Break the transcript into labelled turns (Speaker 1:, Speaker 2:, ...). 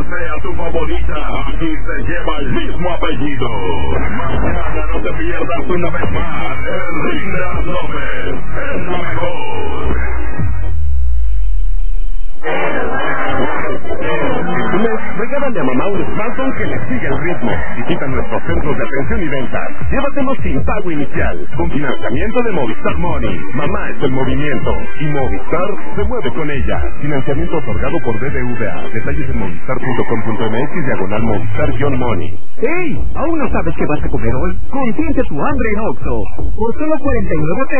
Speaker 1: sea tu favorita, aquí se lleva el mismo apellido. Mañana no te pierdas una vez más el Ring de las 9, es la mejor.
Speaker 2: Regálale a mamá un smartphone que le siga el ritmo. Visita nuestros centros de atención y ventas. Llévatelo sin pago inicial, con financiamiento de Movistar Money. Mamá es el movimiento y Movistar se mueve con ella. Financiamiento otorgado por BBVA. Detalles en movistar.com.mx/Movistar-Money.
Speaker 3: ¡Ey! ¿Aún no sabes qué vas a comer hoy? Consiente tu hambre en Oxxo. Por solo 49 pesos